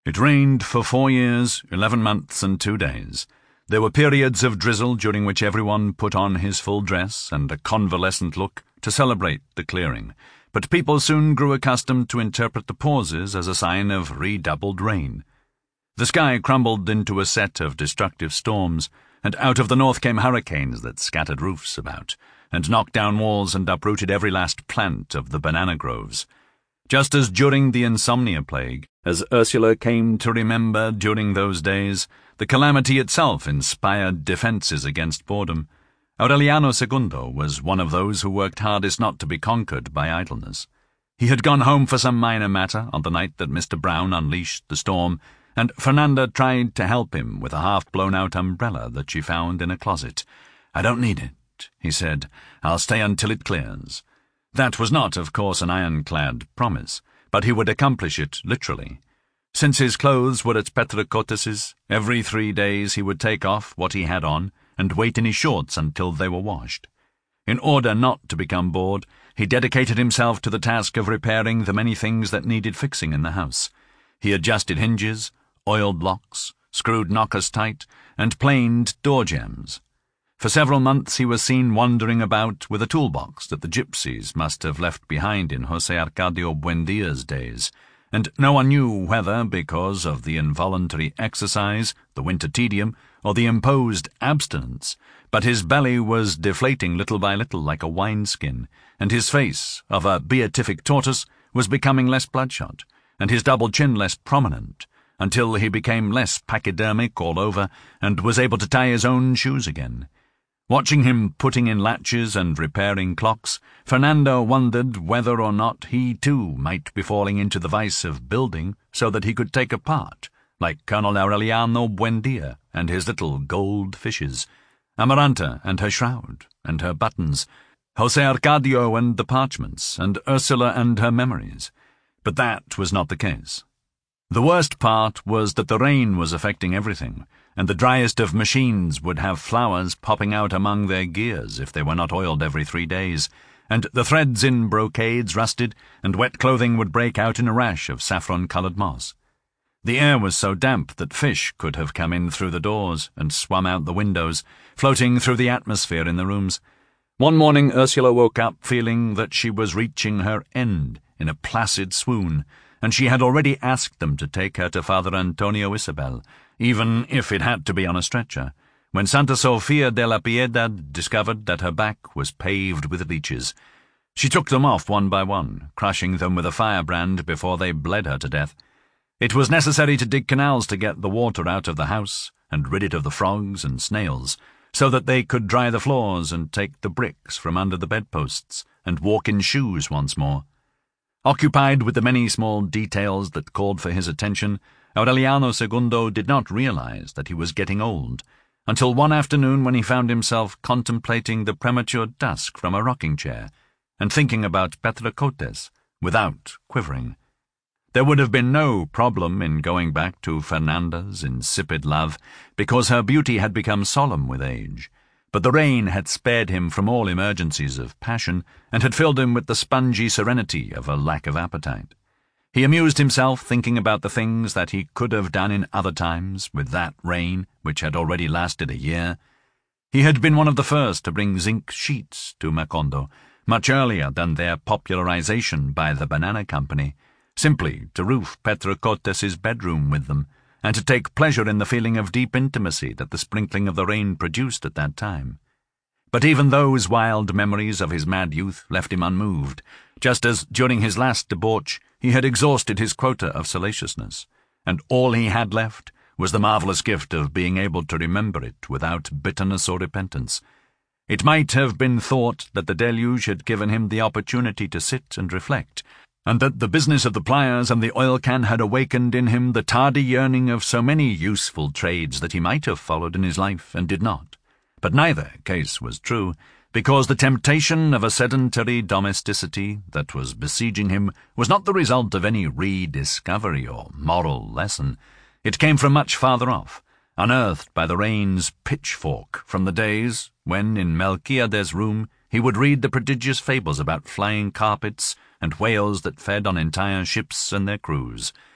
It rained for 4 years, 11 months and 2 days. There were periods of drizzle during which everyone put on his full dress and a convalescent look to celebrate the clearing, but people soon grew accustomed to interpret the pauses as a sign of redoubled rain. The sky crumbled into a set of destructive storms, and out of the north came hurricanes that scattered roofs about, and knocked down walls and uprooted every last plant of the banana groves. Just as during the insomnia plague, as Ursula came to remember during those days, the calamity itself inspired defences against boredom. Aureliano II was one of those who worked hardest not to be conquered by idleness. He had gone home for some minor matter on the night that Mr. Brown unleashed the storm, and Fernanda tried to help him with a half-blown-out umbrella that she found in a closet. "I don't need it," he said. "I'll stay until it clears." That was not, of course, an ironclad promise, but he would accomplish it literally. Since his clothes were at Petrokotes's, every 3 days he would take off what he had on and wait in his shorts until they were washed. In order not to become bored, he dedicated himself to the task of repairing the many things that needed fixing in the house. He adjusted hinges, oiled locks, screwed knockers tight, and planed door jambs. For several months he was seen wandering about with a toolbox that the gypsies must have left behind in José Arcadio Buendia's days, and no one knew whether, because of the involuntary exercise, the winter tedium, or the imposed abstinence, but his belly was deflating little by little like a wineskin, and his face, of a beatific tortoise, was becoming less bloodshot, and his double chin less prominent, until he became less pachydermic all over and was able to tie his own shoes again. Watching him putting in latches and repairing clocks, Fernanda wondered whether or not he too might be falling into the vice of building so that he could take a part, like Colonel Aureliano Buendia and his little gold fishes, Amaranta and her shroud and her buttons, José Arcadio and the parchments, and Ursula and her memories. But that was not the case. The worst part was that the rain was affecting everything, and the driest of machines would have flowers popping out among their gears if they were not oiled every 3 days, and the threads in brocades rusted, and wet clothing would break out in a rash of saffron-coloured moss. The air was so damp that fish could have come in through the doors and swum out the windows, floating through the atmosphere in the rooms. One morning Ursula woke up feeling that she was reaching her end in a placid swoon, and she had already asked them to take her to Father Antonio Isabel, even if it had to be on a stretcher, when Santa Sofia de la Piedad discovered that her back was paved with leeches. She took them off one by one, crushing them with a firebrand before they bled her to death. It was necessary to dig canals to get the water out of the house and rid it of the frogs and snails, so that they could dry the floors and take the bricks from under the bedposts and walk in shoes once more. Occupied with the many small details that called for his attention, Aureliano II did not realize that he was getting old, until one afternoon when he found himself contemplating the premature dusk from a rocking-chair and thinking about Petrocotes without quivering. There would have been no problem in going back to Fernanda's insipid love, because her beauty had become solemn with age, but the rain had spared him from all emergencies of passion and had filled him with the spongy serenity of a lack of appetite. He amused himself thinking about the things that he could have done in other times with that rain which had already lasted a year. He had been one of the first to bring zinc sheets to Macondo, much earlier than their popularization by the Banana Company, simply to roof Petrokotes's bedroom with them, and to take pleasure in the feeling of deep intimacy that the sprinkling of the rain produced at that time. But even those wild memories of his mad youth left him unmoved, just as during his last debauch he had exhausted his quota of salaciousness, and all he had left was the marvellous gift of being able to remember it without bitterness or repentance. It might have been thought that the deluge had given him the opportunity to sit and reflect, and that the business of the pliers and the oil-can had awakened in him the tardy yearning of so many useful trades that he might have followed in his life and did not. But neither case was true, because the temptation of a sedentary domesticity that was besieging him was not the result of any rediscovery or moral lesson. It came from much farther off, unearthed by the rain's pitchfork from the days when, in Melquiades' room, he would read the prodigious fables about flying carpets and whales that fed on entire ships and their crews.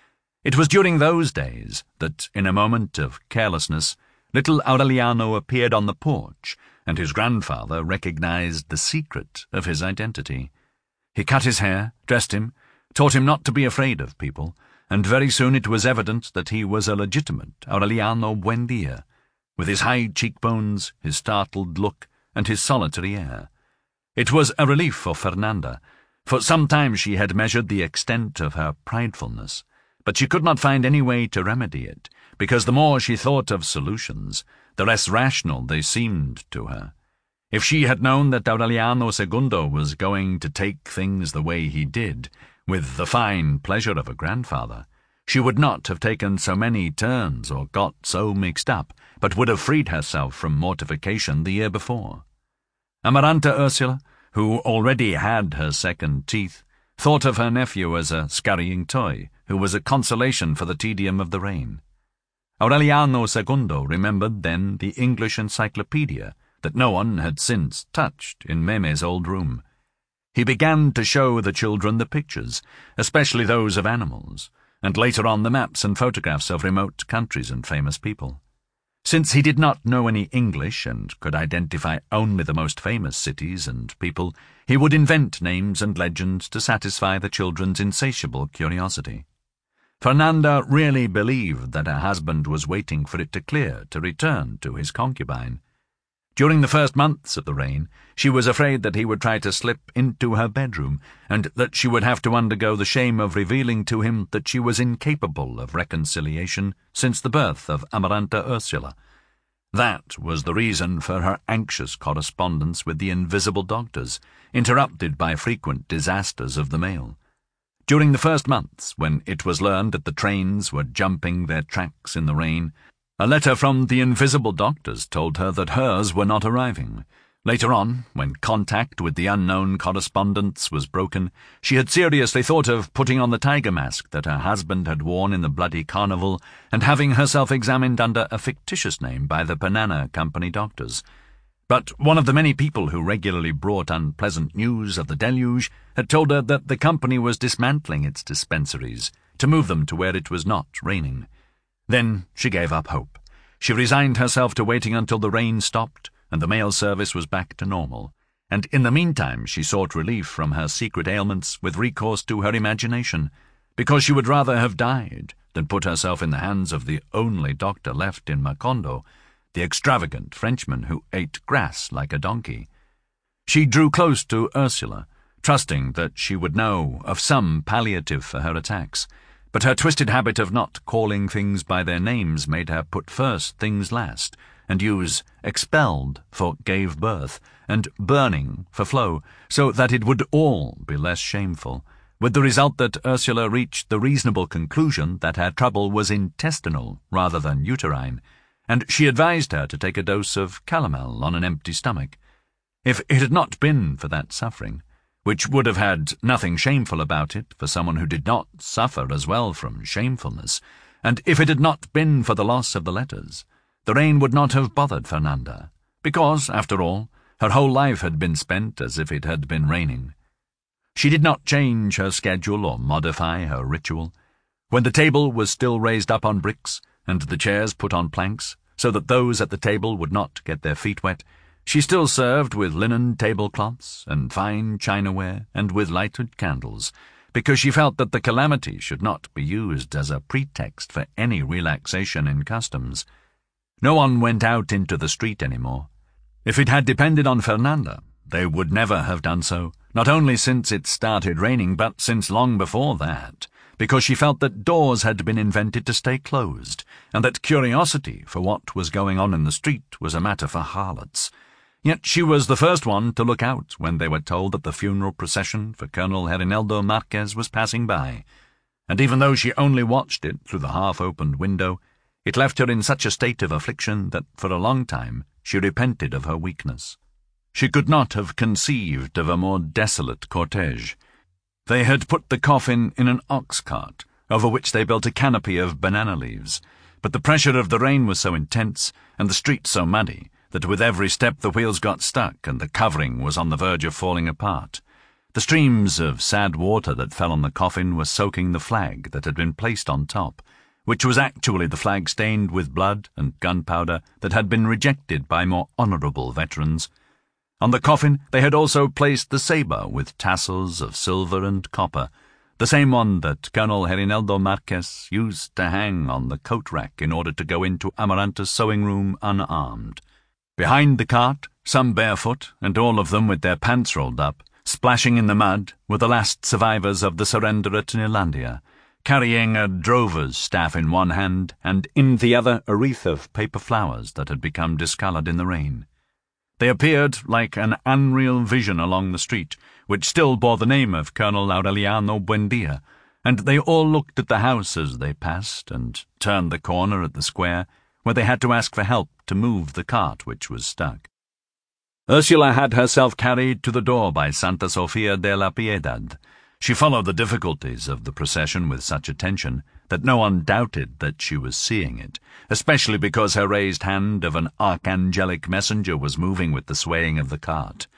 It was during those days that, in a moment of carelessness, little Aureliano appeared on the porch, and his grandfather recognized the secret of his identity. He cut his hair, dressed him, taught him not to be afraid of people, and very soon it was evident that he was a legitimate Aureliano Buendia, with his high cheekbones, his startled look, and his solitary air. It was a relief for Fernanda. For some time she had measured the extent of her pridefulness, but she could not find any way to remedy it, because the more she thought of solutions, the less rational they seemed to her. If she had known that Aureliano II was going to take things the way he did, with the fine pleasure of a grandfather, she would not have taken so many turns or got so mixed up, but would have freed herself from mortification the year before. Amaranta Ursula, who already had her second teeth, thought of her nephew as a scurrying toy, who was a consolation for the tedium of the reign. Aureliano II remembered then the English encyclopedia that no one had since touched in Meme's old room. He began to show the children the pictures, especially those of animals, and later on the maps and photographs of remote countries and famous people. Since he did not know any English and could identify only the most famous cities and people, he would invent names and legends to satisfy the children's insatiable curiosity. Fernanda really believed that her husband was waiting for it to clear to return to his concubine. During the first months of the reign, she was afraid that he would try to slip into her bedroom, and that she would have to undergo the shame of revealing to him that she was incapable of reconciliation since the birth of Amaranta Ursula. That was the reason for her anxious correspondence with the invisible doctors, interrupted by frequent disasters of the mail. During the first months, when it was learned that the trains were jumping their tracks in the rain, a letter from the invisible doctors told her that hers were not arriving. Later on, when contact with the unknown correspondents was broken, she had seriously thought of putting on the tiger mask that her husband had worn in the bloody carnival and having herself examined under a fictitious name by the Panana Company doctors. But one of the many people who regularly brought unpleasant news of the deluge had told her that the company was dismantling its dispensaries to move them to where it was not raining. Then she gave up hope. She resigned herself to waiting until the rain stopped and the mail service was back to normal, and in the meantime she sought relief from her secret ailments with recourse to her imagination, because she would rather have died than put herself in the hands of the only doctor left in Macondo, the extravagant Frenchman who ate grass like a donkey. She drew close to Ursula, trusting that she would know of some palliative for her attacks, but her twisted habit of not calling things by their names made her put first things last, and use expelled for gave birth, and burning for flow, so that it would all be less shameful, with the result that Ursula reached the reasonable conclusion that her trouble was intestinal rather than uterine, and she advised her to take a dose of calomel on an empty stomach. If it had not been for that suffering, which would have had nothing shameful about it for someone who did not suffer as well from shamefulness, and if it had not been for the loss of the letters, the rain would not have bothered Fernanda, because, after all, her whole life had been spent as if it had been raining. She did not change her schedule or modify her ritual. When the table was still raised up on bricks, and the chairs put on planks, so that those at the table would not get their feet wet, she still served with linen tablecloths and fine chinaware and with lighted candles, because she felt that the calamity should not be used as a pretext for any relaxation in customs. No one went out into the street any more. If it had depended on Fernanda, they would never have done so, not only since it started raining, but since long before that, because she felt that doors had been invented to stay closed, and that curiosity for what was going on in the street was a matter for harlots. Yet she was the first one to look out when they were told that the funeral procession for Colonel Herineldo Marquez was passing by, and even though she only watched it through the half-opened window, it left her in such a state of affliction that for a long time she repented of her weakness. She could not have conceived of a more desolate cortege. They had put the coffin in an ox cart, over which they built a canopy of banana leaves, but the pressure of the rain was so intense, and the street so muddy, that with every step the wheels got stuck and the covering was on the verge of falling apart. The streams of sad water that fell on the coffin were soaking the flag that had been placed on top, which was actually the flag stained with blood and gunpowder that had been rejected by more honourable veterans. On the coffin they had also placed the sabre with tassels of silver and copper, the same one that Colonel Herineldo Marquez used to hang on the coat rack in order to go into Amaranta's sewing room unarmed. Behind the cart, some barefoot, and all of them with their pants rolled up, splashing in the mud, were the last survivors of the surrender at Neerlandia, carrying a drover's staff in one hand and in the other a wreath of paper flowers that had become discoloured in the rain. They appeared like an unreal vision along the street, which still bore the name of Colonel Aureliano Buendia, and they all looked at the house as they passed and turned the corner at the square, where they had to ask for help to move the cart which was stuck. Ursula had herself carried to the door by Santa Sofia de la Piedad. She followed the difficulties of the procession with such attention that no one doubted that she was seeing it, especially because her raised hand of an archangelic messenger was moving with the swaying of the cart.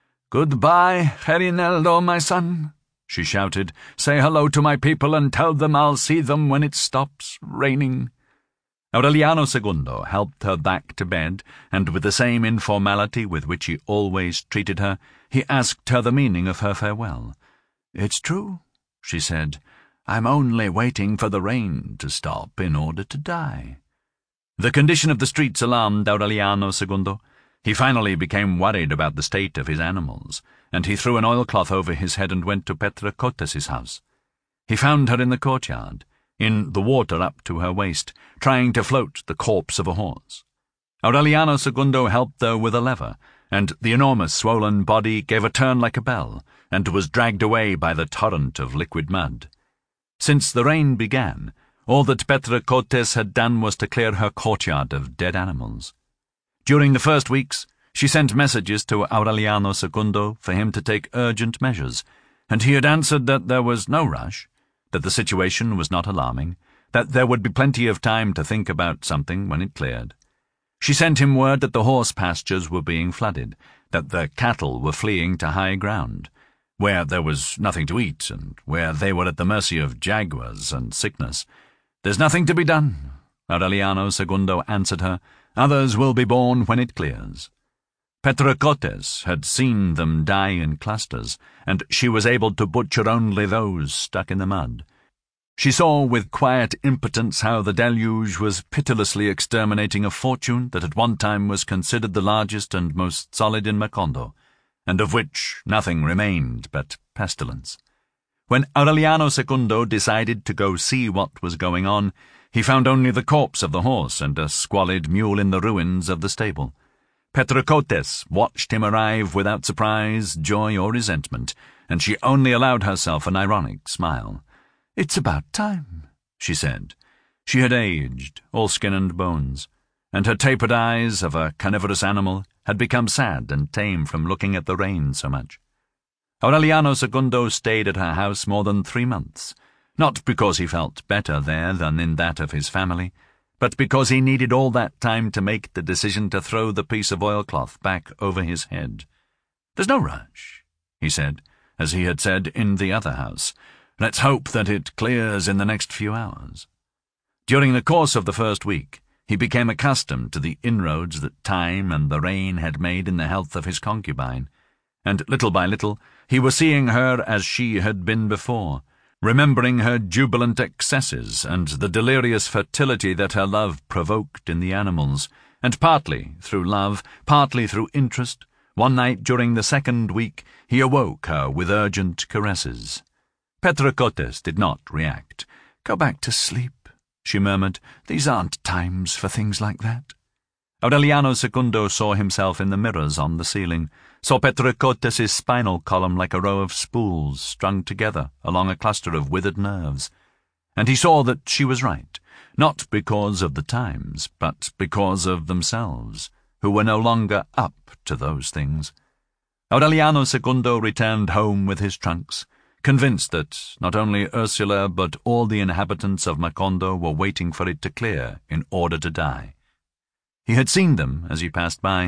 "Goodbye, Herineldo, my son," she shouted. "Say hello to my people and tell them I'll see them when it stops raining." Aureliano II helped her back to bed, and with the same informality with which he always treated her, he asked her the meaning of her farewell. "It's true," she said. "I'm only waiting for the rain to stop in order to die." The condition of the streets alarmed Aureliano II. He finally became worried about the state of his animals, and he threw an oilcloth over his head and went to Petra Cortes's house. He found her in the courtyard, in the water up to her waist, trying to float the corpse of a horse. Aureliano II helped her with a lever, and the enormous swollen body gave a turn like a bell, and was dragged away by the torrent of liquid mud. Since the rain began, all that Petra Cortes had done was to clear her courtyard of dead animals. During the first weeks, she sent messages to Aureliano II for him to take urgent measures, and he had answered that there was no rush, that the situation was not alarming, that there would be plenty of time to think about something when it cleared. She sent him word that the horse pastures were being flooded, that the cattle were fleeing to high ground, where there was nothing to eat and where they were at the mercy of jaguars and sickness. "There's nothing to be done," Aureliano II answered her. "Others will be born when it clears." Petra Cortes had seen them die in clusters, and she was able to butcher only those stuck in the mud. She saw with quiet impotence how the deluge was pitilessly exterminating a fortune that at one time was considered the largest and most solid in Macondo, and of which nothing remained but pestilence. When Aureliano II decided to go see what was going on, he found only the corpse of the horse and a squalid mule in the ruins of the stable. Petra Cortes watched him arrive without surprise, joy, or resentment, and she only allowed herself an ironic smile. "It's about time," she said. She had aged, all skin and bones, and her tapered eyes of a carnivorous animal had become sad and tame from looking at the rain so much. Aureliano II stayed at her house more than 3 months, not because he felt better there than in that of his family, but because he needed all that time to make the decision to throw the piece of oilcloth back over his head. "There's no rush," he said, as he had said in the other house. "Let's hope that it clears in the next few hours." During the course of the first week, he became accustomed to the inroads that time and the rain had made in the health of his concubine, and little by little he was seeing her as she had been before, remembering her jubilant excesses and the delirious fertility that her love provoked in the animals, and partly through love, partly through interest, one night during the second week he awoke her with urgent caresses. Petra Cortes did not react. "Go back to sleep," she murmured. "These aren't times for things like that." Aureliano II saw himself in the mirrors on the ceiling, saw Petra Cortes's spinal column like a row of spools strung together along a cluster of withered nerves, and he saw that she was right, not because of the times, but because of themselves, who were no longer up to those things. Aureliano II returned home with his trunks, convinced that not only Ursula but all the inhabitants of Macondo were waiting for it to clear in order to die. He had seen them, as he passed by,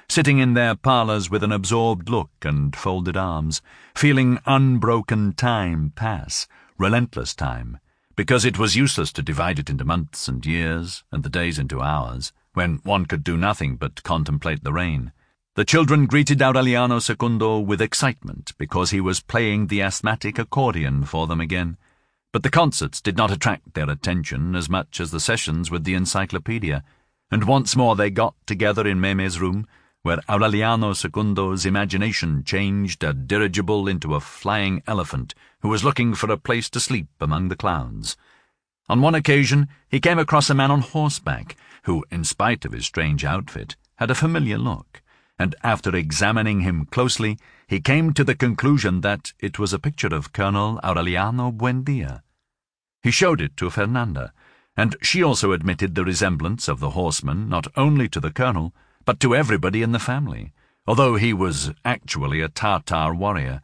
sitting in their parlours with an absorbed look and folded arms, feeling unbroken time pass, relentless time, because it was useless to divide it into months and years, and the days into hours, when one could do nothing but contemplate the rain. The children greeted Aureliano Secundo with excitement because he was playing the asthmatic accordion for them again, but the concerts did not attract their attention as much as the sessions with the encyclopedia, and once more they got together in Meme's room, where Aureliano Secundo's imagination changed a dirigible into a flying elephant who was looking for a place to sleep among the clouds. On one occasion he came across a man on horseback who, in spite of his strange outfit, had a familiar look, and after examining him closely, he came to the conclusion that it was a picture of Colonel Aureliano Buendia. He showed it to Fernanda, and she also admitted the resemblance of the horseman not only to the colonel, but to everybody in the family, although he was actually a Tartar warrior.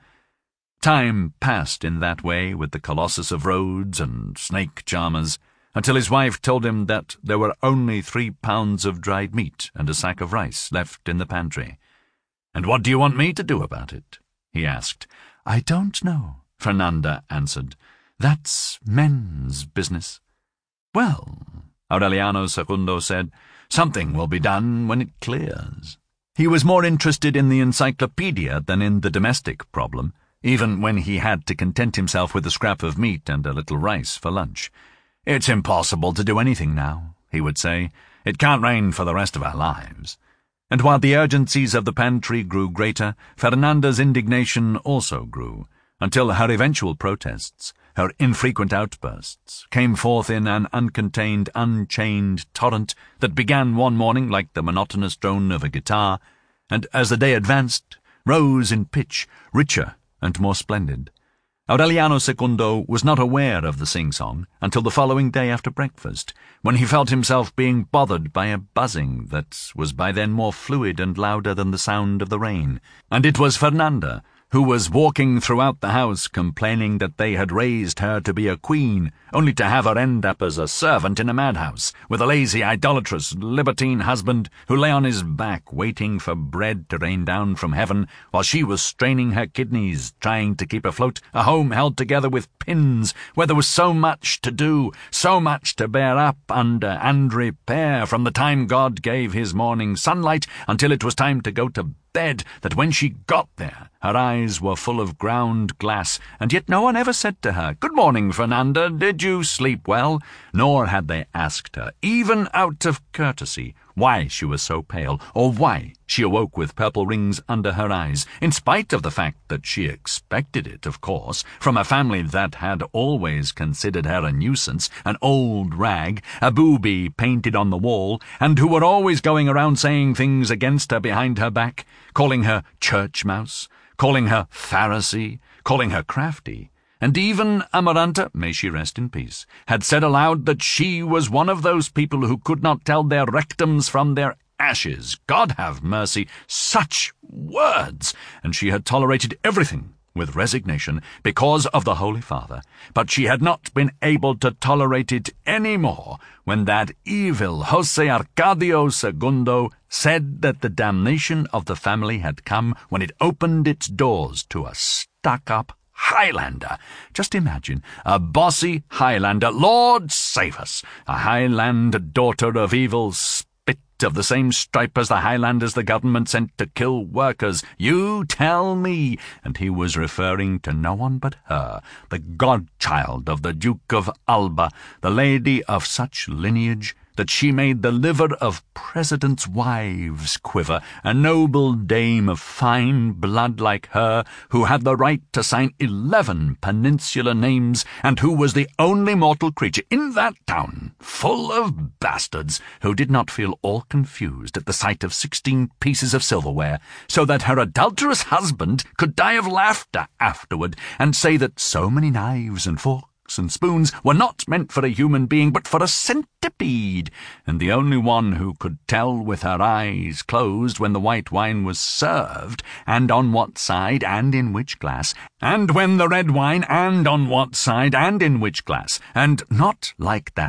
Time passed in that way with the Colossus of Rhodes and snake charmers, until his wife told him that there were only 3 pounds of dried meat and a sack of rice left in the pantry. "And what do you want me to do about it?" he asked. "I don't know," Fernanda answered. "That's men's business." "Well," Aureliano Secundo said, "something will be done when it clears." He was more interested in the encyclopedia than in the domestic problem, even when he had to content himself with a scrap of meat and a little rice for lunch. "It's impossible to do anything now," he would say. "It can't rain for the rest of our lives." And while the urgencies of the pantry grew greater, Fernanda's indignation also grew, until her eventual protests, her infrequent outbursts, came forth in an uncontained, unchained torrent that began one morning like the monotonous drone of a guitar, and as the day advanced, rose in pitch, richer and more splendid. Aureliano Secundo was not aware of the sing-song until the following day after breakfast, when he felt himself being bothered by a buzzing that was by then more fluid and louder than the sound of the rain, and it was Fernanda, who was walking throughout the house complaining that they had raised her to be a queen, only to have her end up as a servant in a madhouse, with a lazy, idolatrous, libertine husband who lay on his back waiting for bread to rain down from heaven, while she was straining her kidneys, trying to keep afloat a home held together with pins, where there was so much to do, so much to bear up under and repair from the time God gave his morning sunlight until it was time to go to bed, that when she got there, her eyes were full of ground glass, and yet no one ever said to her, "Good morning, Fernanda, did you sleep well?" Nor had they asked her, even out of courtesy, why she was so pale, or why she awoke with purple rings under her eyes, in spite of the fact that she expected it, of course, from a family that had always considered her a nuisance, an old rag, a booby painted on the wall, and who were always going around saying things against her behind her back, calling her church mouse, calling her Pharisee, calling her crafty. And even Amaranta, may she rest in peace, had said aloud that she was one of those people who could not tell their rectums from their ashes. God have mercy, such words! And she had tolerated everything with resignation because of the Holy Father, but she had not been able to tolerate it any more when that evil Jose Arcadio Segundo said that the damnation of the family had come when it opened its doors to a stuck-up Highlander. Just imagine, a bossy Highlander, Lord save us, a Highland daughter of evil spit of the same stripe as the Highlanders the government sent to kill workers. You tell me. And he was referring to no one but her, the godchild of the Duke of Alba, the lady of such lineage that she made the liver of presidents' wives quiver, a noble dame of fine blood like her, who had the right to sign 11 peninsular names, and who was the only mortal creature in that town, full of bastards, who did not feel all confused at the sight of 16 pieces of silverware, so that her adulterous husband could die of laughter afterward, and say that so many knives and forks and spoons were not meant for a human being but for a centipede, and the only one who could tell with her eyes closed when the white wine was served, and on what side and in which glass, and when the red wine, and on what side and in which glass, and not like that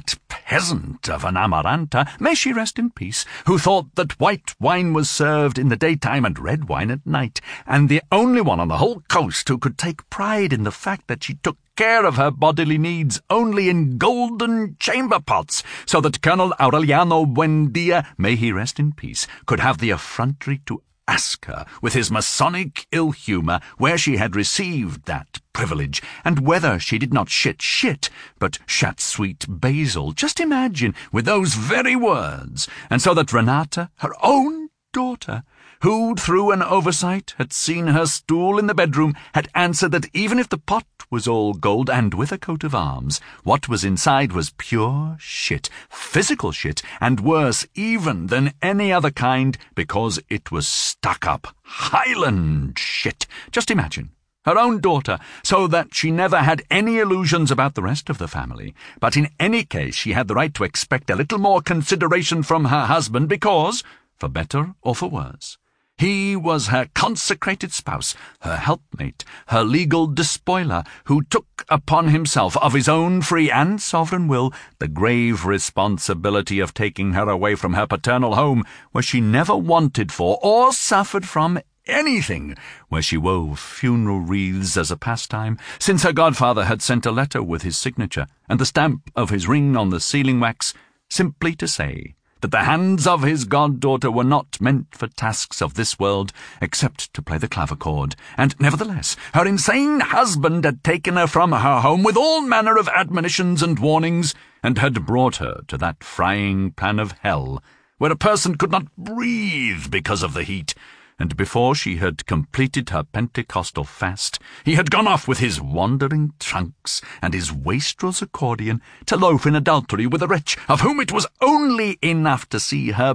peasant of an Amaranta, may she rest in peace, who thought that white wine was served in the daytime and red wine at night, and the only one on the whole coast who could take pride in the fact that she took care of her bodily needs only in golden chamber pots, so that Colonel Aureliano Buendia, may he rest in peace, could have the effrontery to ask her, with his Masonic ill-humour, where she had received that privilege, and whether she did not shit, but shat sweet basil, just imagine, with those very words, and so that Renata, her own daughter, who, through an oversight, had seen her stool in the bedroom, had answered that even if the pot was all gold and with a coat of arms, what was inside was pure shit, physical shit, and worse even than any other kind, because it was stuck-up Highland shit. Just imagine. Her own daughter, so that she never had any illusions about the rest of the family. But in any case, she had the right to expect a little more consideration from her husband because, for better or for worse, he was her consecrated spouse, her helpmate, her legal despoiler, who took upon himself, of his own free and sovereign will, the grave responsibility of taking her away from her paternal home, where she never wanted for or suffered from anything, where she wove funeral wreaths as a pastime, since her godfather had sent a letter with his signature and the stamp of his ring on the sealing wax, simply to say that the hands of his goddaughter were not meant for tasks of this world except to play the clavichord, and nevertheless her insane husband had taken her from her home with all manner of admonitions and warnings, and had brought her to that frying pan of hell, where a person could not breathe because of the heat, and before she had completed her Pentecostal fast, he had gone off with his wandering trunks and his wastrel's accordion to loaf in adultery with a wretch of whom it was only enough to see her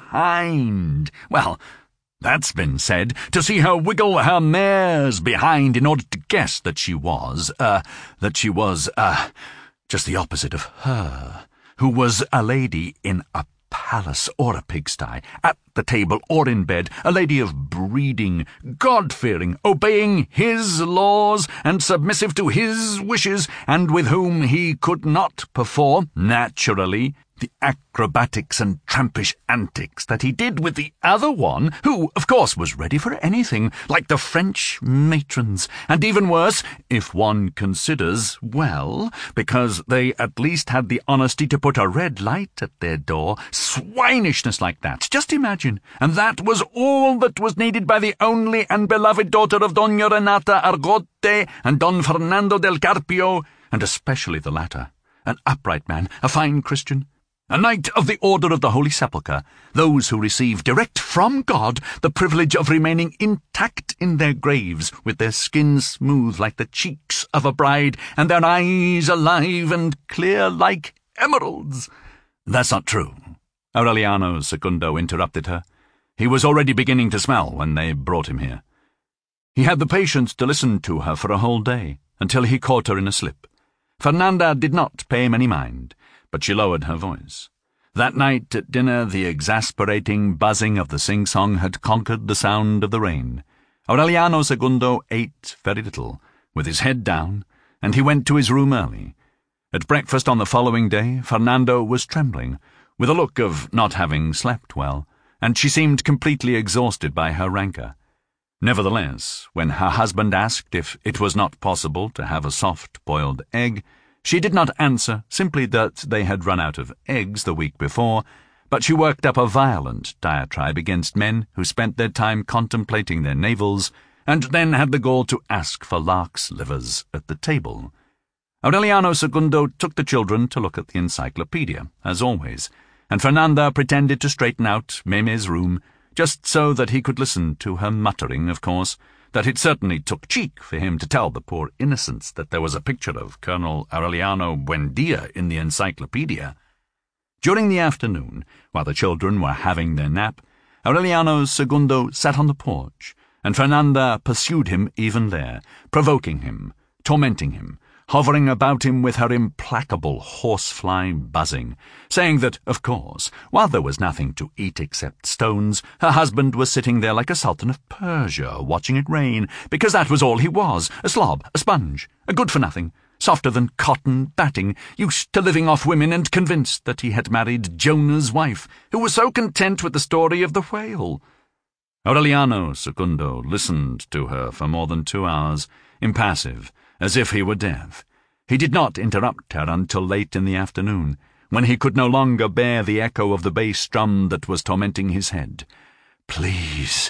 behind. Well, that's been said, to see her wiggle her mare's behind in order to guess that she was just the opposite of her, who was a lady in a palace or a pigsty, at the table or in bed, a lady of breeding, God-fearing, obeying his laws and submissive to his wishes, and with whom he could not perform, naturally, the acrobatics and trampish antics that he did with the other one, who, of course, was ready for anything, like the French matrons, and even worse, if one considers, well, because they at least had the honesty to put a red light at their door, swinishness like that, just imagine, and that was all that was needed by the only and beloved daughter of Doña Renata Argote and Don Fernando del Carpio, and especially the latter, an upright man, a fine Christian, a knight of the Order of the Holy Sepulchre, those who receive direct from God the privilege of remaining intact in their graves, with their skins smooth like the cheeks of a bride, and their eyes alive and clear like emeralds. That's not true. Aureliano Segundo interrupted her. He was already beginning to smell when they brought him here. He had the patience to listen to her for a whole day, until he caught her in a slip. Fernanda did not pay him any mind, but she lowered her voice. That night at dinner the exasperating buzzing of the sing-song had conquered the sound of the rain. Aureliano Segundo ate very little, with his head down, and he went to his room early. At breakfast on the following day, Fernando was trembling, with a look of not having slept well, and she seemed completely exhausted by her rancour. Nevertheless, when her husband asked if it was not possible to have a soft-boiled egg, she did not answer, simply that they had run out of eggs the week before, but she worked up a violent diatribe against men who spent their time contemplating their navels, and then had the gall to ask for lark's livers at the table. Aureliano Segundo took the children to look at the encyclopedia, as always, and Fernanda pretended to straighten out Meme's room, just so that he could listen to her muttering, of course, that it certainly took cheek for him to tell the poor innocents that there was a picture of Colonel Aureliano Buendia in the encyclopedia. During the afternoon, while the children were having their nap, Aureliano Segundo sat on the porch, and Fernanda pursued him even there, provoking him, tormenting him, hovering about him with her implacable horsefly buzzing, saying that, of course, while there was nothing to eat except stones, her husband was sitting there like a sultan of Persia, watching it rain, because that was all he was, a slob, a sponge, a good-for-nothing, softer than cotton batting, used to living off women and convinced that he had married Jonah's wife, who was so content with the story of the whale. Aureliano Secundo listened to her for more than 2 hours, impassive, as if he were deaf. He did not interrupt her until late in the afternoon, when he could no longer bear the echo of the bass drum that was tormenting his head. "Please,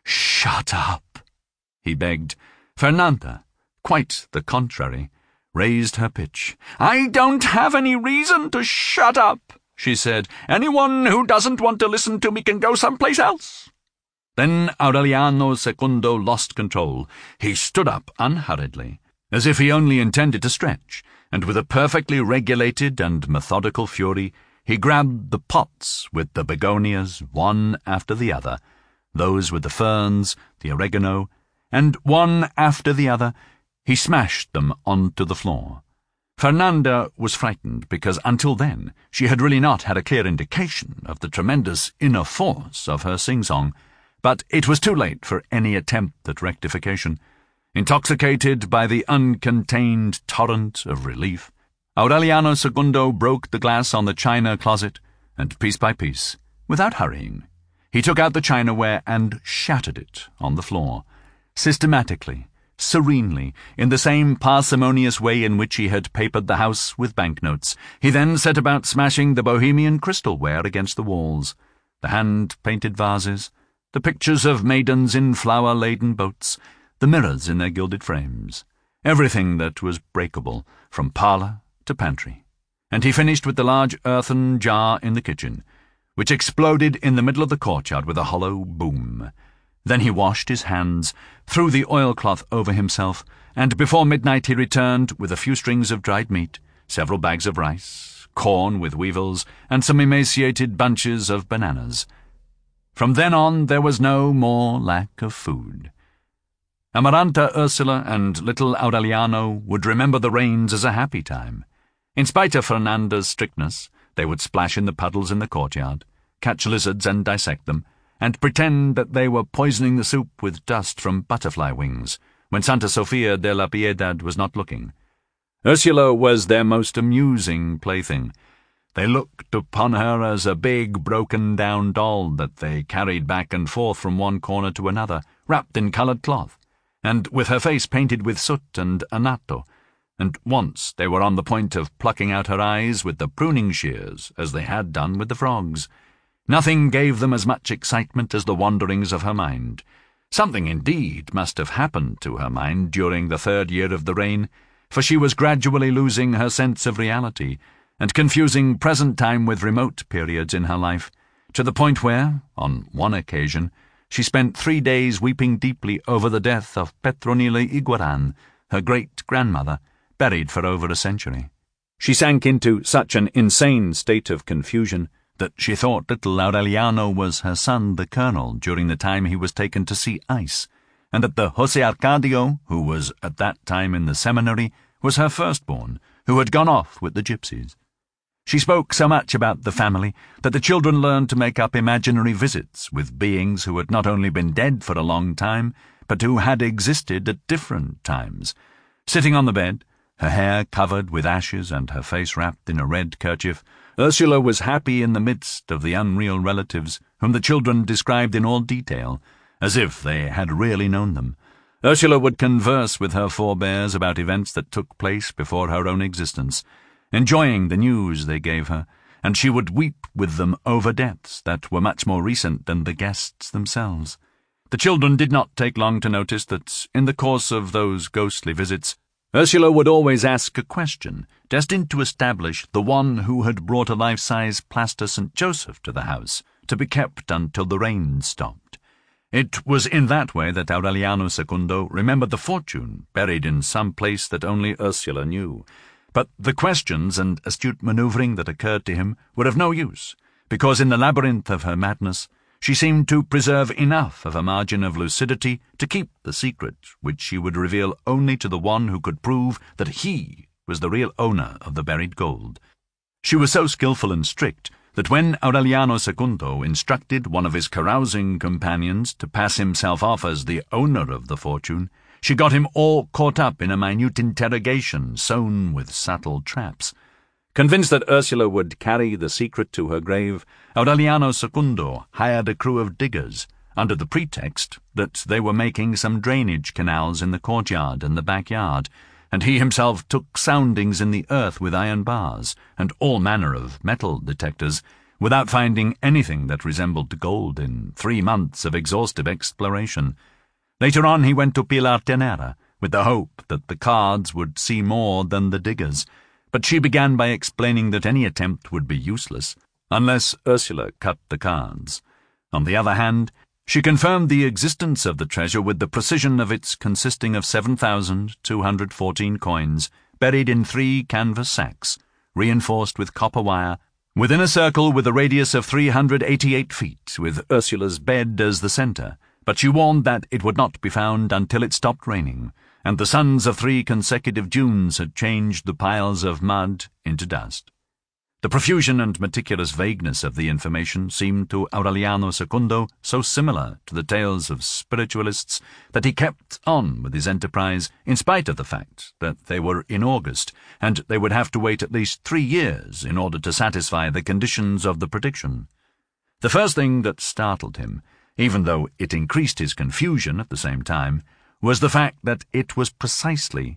shut up," he begged. Fernanda, quite the contrary, raised her pitch. "I don't have any reason to shut up," she said. "Anyone who doesn't want to listen to me can go someplace else." Then Aureliano Secundo lost control. He stood up unhurriedly, as if he only intended to stretch, and with a perfectly regulated and methodical fury, he grabbed the pots with the begonias one after the other, those with the ferns, the oregano, and one after the other he smashed them onto the floor. Fernanda was frightened because until then she had really not had a clear indication of the tremendous inner force of her sing-song, but it was too late for any attempt at rectification. Intoxicated by the uncontained torrent of relief, Aureliano Secundo broke the glass on the china closet, and piece by piece, without hurrying, he took out the chinaware and shattered it on the floor, systematically, serenely, in the same parsimonious way in which he had papered the house with banknotes. He then set about smashing the bohemian crystalware against the walls, the hand-painted vases, the pictures of maidens in flower-laden boats, the mirrors in their gilded frames, everything that was breakable, from parlour to pantry. And he finished with the large earthen jar in the kitchen, which exploded in the middle of the courtyard with a hollow boom. Then he washed his hands, threw the oilcloth over himself, and before midnight he returned with a few strings of dried meat, several bags of rice, corn with weevils, and some emaciated bunches of bananas. From then on there was no more lack of food. Amaranta, Ursula, and little Aureliano would remember the rains as a happy time. In spite of Fernanda's strictness, they would splash in the puddles in the courtyard, catch lizards and dissect them, and pretend that they were poisoning the soup with dust from butterfly wings, when Santa Sofia de la Piedad was not looking. Ursula was their most amusing plaything. They looked upon her as a big, broken-down doll that they carried back and forth from one corner to another, wrapped in coloured cloth, and with her face painted with soot and anato, and once they were on the point of plucking out her eyes with the pruning shears, as they had done with the frogs. Nothing gave them as much excitement as the wanderings of her mind. Something, indeed, must have happened to her mind during the 3rd year of the reign, for she was gradually losing her sense of reality, and confusing present time with remote periods in her life, to the point where, on one occasion, she spent 3 days weeping deeply over the death of Petronila Iguaran, her great-grandmother, buried for over a century. She sank into such an insane state of confusion that she thought little Aureliano was her son, the colonel, during the time he was taken to see ice, and that the José Arcadio, who was at that time in the seminary, was her firstborn, who had gone off with the gypsies. She spoke so much about the family that the children learned to make up imaginary visits with beings who had not only been dead for a long time, but who had existed at different times. Sitting on the bed, her hair covered with ashes and her face wrapped in a red kerchief, Ursula was happy in the midst of the unreal relatives, whom the children described in all detail, as if they had really known them. Ursula would converse with her forebears about events that took place before her own existence, enjoying the news they gave her, and she would weep with them over deaths that were much more recent than the guests themselves. The children did not take long to notice that, in the course of those ghostly visits, Ursula would always ask a question, destined to establish the one who had brought a life-size plaster St. Joseph to the house, to be kept until the rain stopped. It was in that way that Aureliano Secundo remembered the fortune buried in some place that only Ursula knew. But the questions and astute manoeuvring that occurred to him were of no use, because in the labyrinth of her madness she seemed to preserve enough of a margin of lucidity to keep the secret which she would reveal only to the one who could prove that he was the real owner of the buried gold. She was so skilful and strict that when Aureliano Secundo instructed one of his carousing companions to pass himself off as the owner of the fortune, She got him all caught up in a minute interrogation sown with subtle traps. Convinced that Ursula would carry the secret to her grave, Aureliano Secundo hired a crew of diggers, under the pretext that they were making some drainage canals in the courtyard and the backyard, and he himself took soundings in the earth with iron bars and all manner of metal detectors, without finding anything that resembled gold in 3 months of exhaustive exploration. Later on he went to Pilar Tenera, with the hope that the cards would see more than the diggers, but she began by explaining that any attempt would be useless, unless Ursula cut the cards. On the other hand, she confirmed the existence of the treasure with the precision of its consisting of 7,214 coins, buried in 3 canvas sacks, reinforced with copper wire, within a circle with a radius of 388 feet, with Ursula's bed as the centre. But she warned that it would not be found until it stopped raining, and the suns of 3 consecutive Junes had changed the piles of mud into dust. The profusion and meticulous vagueness of the information seemed to Aureliano Secundo so similar to the tales of spiritualists that he kept on with his enterprise in spite of the fact that they were in August, and they would have to wait at least 3 years in order to satisfy the conditions of the prediction. The first thing that startled him, even though it increased his confusion at the same time, was the fact that it was precisely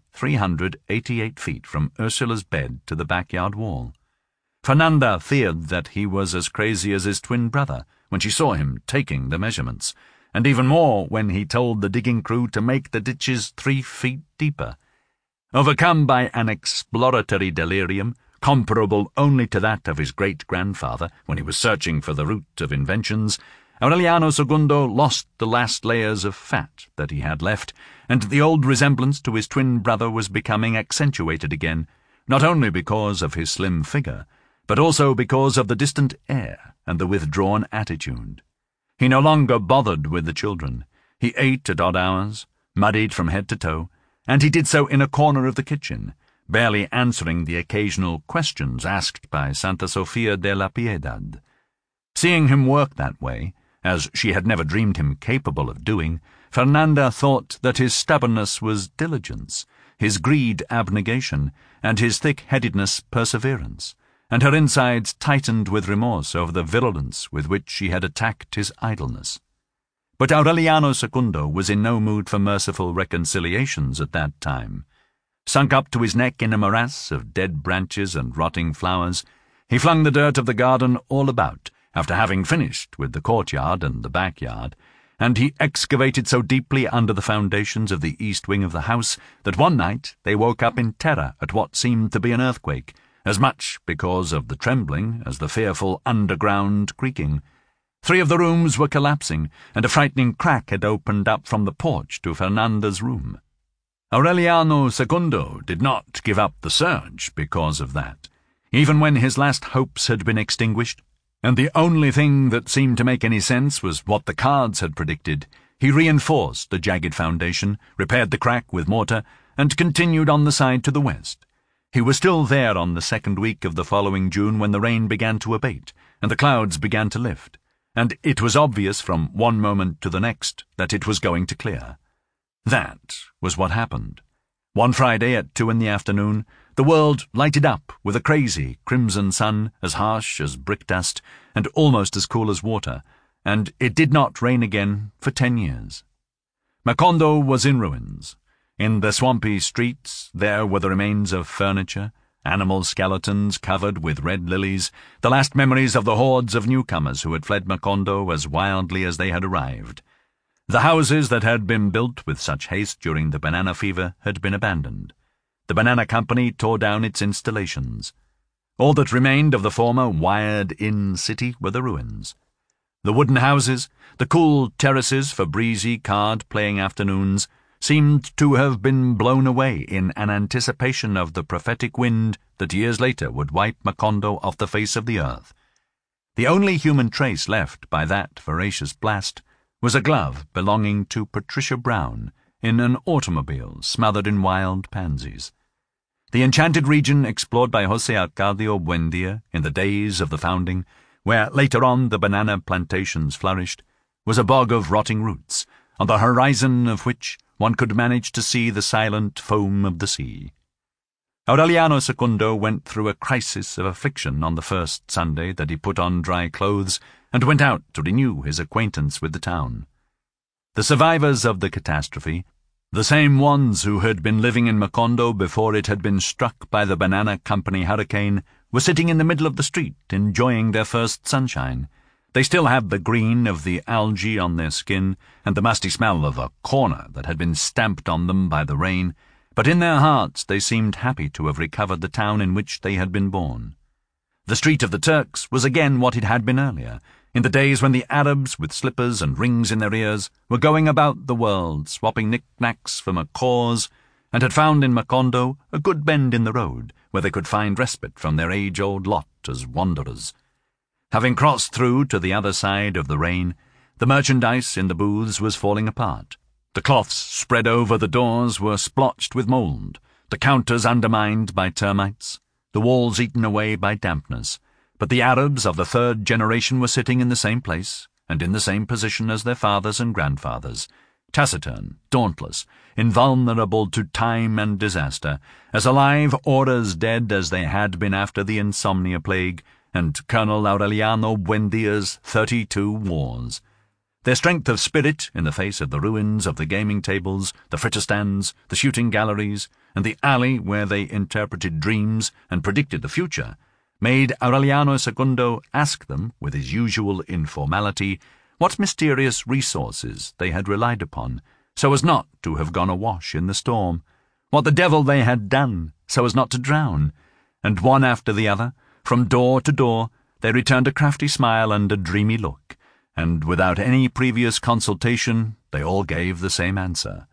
388 feet from Ursula's bed to the backyard wall. Fernanda feared that he was as crazy as his twin brother when she saw him taking the measurements, and even more when he told the digging crew to make the ditches 3 feet deeper. Overcome by an exploratory delirium, comparable only to that of his great-grandfather when he was searching for the root of inventions, Aureliano Secundo lost the last layers of fat that he had left, and the old resemblance to his twin brother was becoming accentuated again, not only because of his slim figure, but also because of the distant air and the withdrawn attitude. He no longer bothered with the children. He ate at odd hours, muddied from head to toe, and he did so in a corner of the kitchen, barely answering the occasional questions asked by Santa Sofia de la Piedad. Seeing him work that way, as she had never dreamed him capable of doing, Fernanda thought that his stubbornness was diligence, his greed abnegation, and his thick-headedness perseverance, and her insides tightened with remorse over the virulence with which she had attacked his idleness. But Aureliano Secundo was in no mood for merciful reconciliations at that time. Sunk up to his neck in a morass of dead branches and rotting flowers, he flung the dirt of the garden all about, after having finished with the courtyard and the backyard, and he excavated so deeply under the foundations of the east wing of the house that one night they woke up in terror at what seemed to be an earthquake, as much because of the trembling as the fearful underground creaking. 3 of the rooms were collapsing, and a frightening crack had opened up from the porch to Fernanda's room. Aureliano Secundo did not give up the search because of that, even when his last hopes had been extinguished, and the only thing that seemed to make any sense was what the cards had predicted. He reinforced the jagged foundation, repaired the crack with mortar, and continued on the side to the west. He was still there on the 2nd week of the following June when the rain began to abate, and the clouds began to lift, and it was obvious from one moment to the next that it was going to clear. That was what happened. One Friday at 2 in the afternoon, the world lighted up with a crazy crimson sun as harsh as brick dust and almost as cool as water, and it did not rain again for 10 years. Macondo was in ruins. In the swampy streets there were the remains of furniture, animal skeletons covered with red lilies, the last memories of the hordes of newcomers who had fled Macondo as wildly as they had arrived. The houses that had been built with such haste during the banana fever had been abandoned. The banana company tore down its installations. All that remained of the former wired-in city were the ruins. The wooden houses, the cool terraces for breezy card-playing afternoons, seemed to have been blown away in an anticipation of the prophetic wind that years later would wipe Macondo off the face of the earth. The only human trace left by that voracious blast was a glove belonging to Patricia Brown in an automobile smothered in wild pansies. The enchanted region explored by José Arcadio Buendia in the days of the founding, where later on the banana plantations flourished, was a bog of rotting roots, on the horizon of which one could manage to see the silent foam of the sea. Aureliano Secundo went through a crisis of affliction on the first Sunday that he put on dry clothes and went out to renew his acquaintance with the town. The survivors of the catastrophe, the same ones who had been living in Macondo before it had been struck by the Banana Company hurricane, were sitting in the middle of the street enjoying their first sunshine. They still had the green of the algae on their skin and the musty smell of a corner that had been stamped on them by the rain, but in their hearts they seemed happy to have recovered the town in which they had been born. The Street of the Turks was again what it had been earlier, in the days when the Arabs, with slippers and rings in their ears, were going about the world, swapping knick-knacks from a cause, and had found in Macondo a good bend in the road, where they could find respite from their age-old lot as wanderers. Having crossed through to the other side of the rain, the merchandise in the booths was falling apart. The cloths spread over the doors were splotched with mould, the counters undermined by termites, the walls eaten away by dampness, but the Arabs of the third generation were sitting in the same place and in the same position as their fathers and grandfathers, taciturn, dauntless, invulnerable to time and disaster, as alive or as dead as they had been after the insomnia plague and Colonel Aureliano Buendia's 32 wars. Their strength of spirit in the face of the ruins of the gaming tables, the fritter stands, the shooting galleries, and the alley where they interpreted dreams and predicted the future, made Aureliano Secundo ask them, with his usual informality, what mysterious resources they had relied upon, so as not to have gone awash in the storm, what the devil they had done, so as not to drown, and one after the other, from door to door, they returned a crafty smile and a dreamy look, and without any previous consultation they all gave the same answer: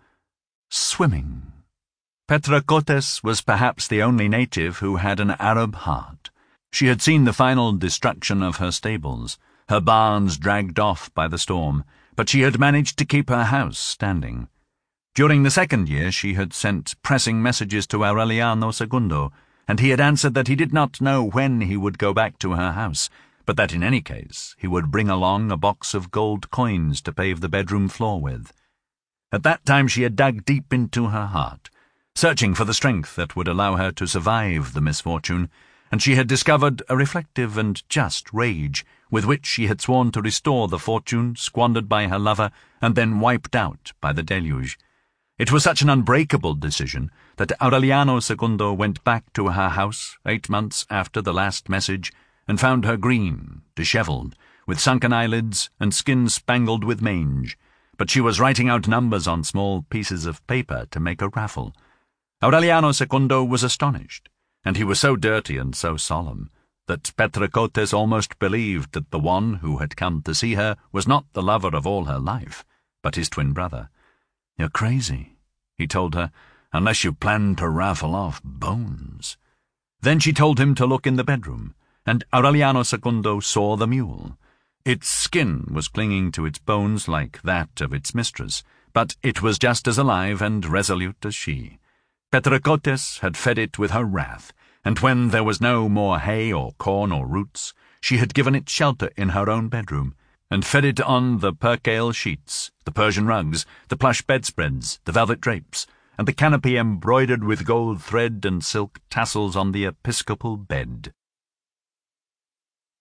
swimming. Petra Cotes was perhaps the only native who had an Arab heart. She had seen the final destruction of her stables, her barns dragged off by the storm, but she had managed to keep her house standing. During the second year she had sent pressing messages to Aureliano Secundo, and he had answered that he did not know when he would go back to her house, but that in any case he would bring along a box of gold coins to pave the bedroom floor with. At that time she had dug deep into her heart, searching for the strength that would allow her to survive the misfortune, and she had discovered a reflective and just rage with which she had sworn to restore the fortune squandered by her lover and then wiped out by the deluge. It was such an unbreakable decision that Aureliano Secundo went back to her house 8 months after the last message and found her green, dishevelled, with sunken eyelids and skin spangled with mange, but she was writing out numbers on small pieces of paper to make a raffle. Aureliano Secundo was astonished, and he was so dirty and so solemn that Petra Cotes almost believed that the one who had come to see her was not the lover of all her life, but his twin brother. "You're crazy," he told her, "unless you plan to raffle off bones." Then she told him to look in the bedroom, and Aureliano Secundo saw the mule. Its skin was clinging to its bones like that of its mistress, but it was just as alive and resolute as she. Petra Cotes had fed it with her wrath, and when there was no more hay or corn or roots, she had given it shelter in her own bedroom, and fed it on the percale sheets, the Persian rugs, the plush bedspreads, the velvet drapes, and the canopy embroidered with gold thread and silk tassels on the episcopal bed.